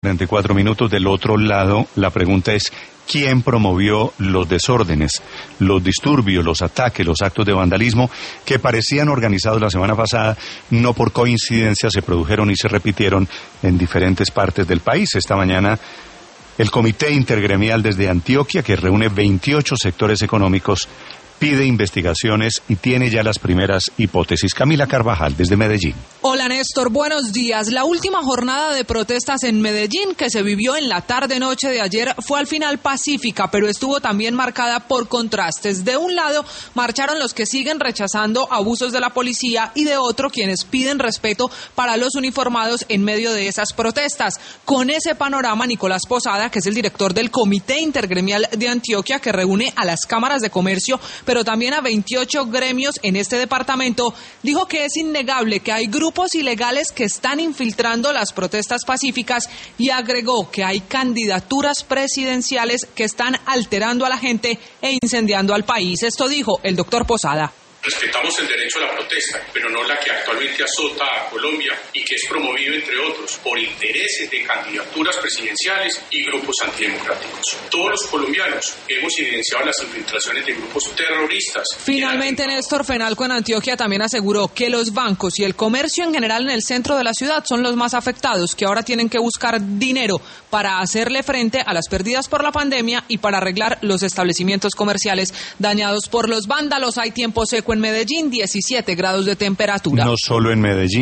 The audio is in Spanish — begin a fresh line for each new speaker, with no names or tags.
44 minutos. Del otro lado, la pregunta es: ¿quién promovió los desórdenes, los disturbios, los ataques, los actos de vandalismo que parecían organizados la semana pasada? No por coincidencia se produjeron y se repitieron en diferentes partes del país. Esta mañana el Comité Intergremial desde Antioquia, que reúne 28 sectores económicos, pide investigaciones y tiene ya las primeras hipótesis. Camila Carvajal, desde Medellín.
Hola Néstor, buenos días. La última jornada de protestas en Medellín, que se vivió en la tarde-noche de ayer, fue al final pacífica, pero estuvo también marcada por contrastes. De un lado, marcharon los que siguen rechazando abusos de la policía y de otro, quienes piden respeto para los uniformados en medio de esas protestas. Con ese panorama, Nicolás Posada, que es el director del Comité Intergremial de Antioquia, que reúne a las cámaras de comercio, pero también a 28 gremios en este departamento, dijo que es innegable que hay grupos ilegales que están infiltrando las protestas pacíficas y agregó que hay candidaturas presidenciales que están alterando a la gente e incendiando al país. Esto dijo el doctor Posada.
Respetamos el derecho a la protesta, pero no la que actualmente azota a Colombia y que es promovido, entre otros, por intereses de candidaturas presidenciales y grupos antidemocráticos. Todos los colombianos hemos evidenciado las infiltraciones de grupos terroristas.
Finalmente, Néstor, Fenalco en Antioquia también aseguró que los bancos y el comercio en general en el centro de la ciudad son los más afectados, que ahora tienen que buscar dinero para hacerle frente a las pérdidas por la pandemia y para arreglar los establecimientos comerciales dañados por los vándalos. Hay tiempo seco en Medellín, 17 grados de temperatura.
No solo en Medellín.